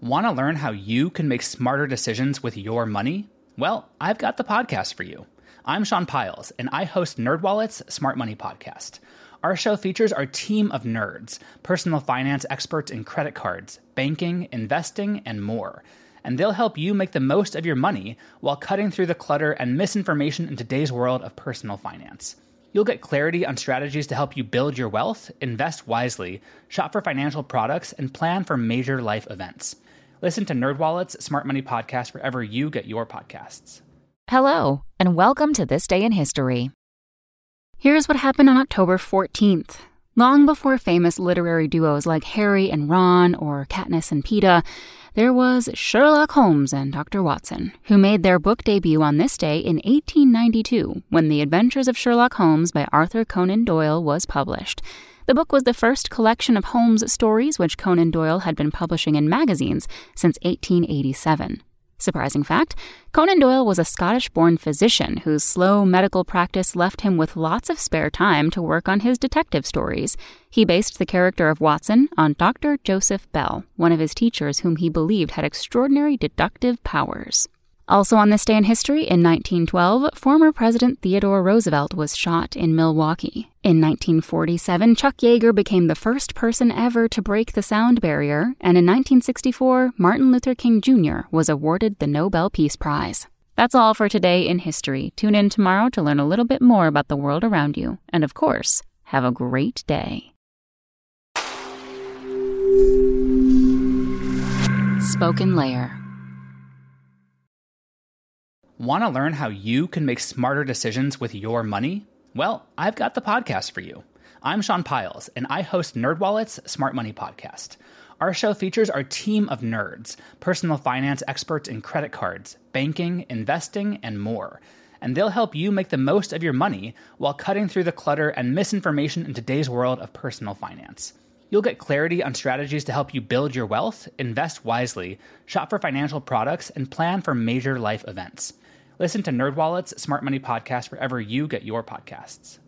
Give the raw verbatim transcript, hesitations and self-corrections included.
Want to learn how you can make smarter decisions with your money? Well, I've got the podcast for you. I'm Sean Pyles, and I host NerdWallet's Smart Money Podcast. Our show features our team of nerds, personal finance experts in credit cards, banking, investing, and more. And they'll help you make the most of your money while cutting through the clutter and misinformation in today's world of personal finance. You'll get clarity on strategies to help you build your wealth, invest wisely, shop for financial products, and plan for major life events. Listen to NerdWallet's Smart Money Podcast wherever you get your podcasts. Hello, and welcome to This Day in History. Here's what happened on October fourteenth. Long before famous literary duos like Harry and Ron or Katniss and Peeta, there was Sherlock Holmes and Doctor Watson, who made their book debut on this day in eighteen ninety-two, when The Adventures of Sherlock Holmes by Arthur Conan Doyle was published. The book was the first collection of Holmes stories which Conan Doyle had been publishing in magazines since eighteen eighty-seven. Surprising fact, Conan Doyle was a Scottish-born physician whose slow medical practice left him with lots of spare time to work on his detective stories. He based the character of Watson on Doctor Joseph Bell, one of his teachers whom he believed had extraordinary deductive powers. Also on this day in history, in nineteen twelve, former President Theodore Roosevelt was shot in Milwaukee. In nineteen forty-seven, Chuck Yeager became the first person ever to break the sound barrier, and in nineteen sixty-four, Martin Luther King Junior was awarded the Nobel Peace Prize. That's all for today in history. Tune in tomorrow to learn a little bit more about the world around you. And of course, have a great day. Spoken Layer. Want to learn how you can make smarter decisions with your money? Well, I've got the podcast for you. I'm Sean Pyles, and I host NerdWallet's Smart Money Podcast. Our show features our team of nerds, personal finance experts in credit cards, banking, investing, and more. And they'll help you make the most of your money while cutting through the clutter and misinformation in today's world of personal finance. You'll get clarity on strategies to help you build your wealth, invest wisely, shop for financial products, and plan for major life events. Listen to NerdWallet's Smart Money Podcast wherever you get your podcasts.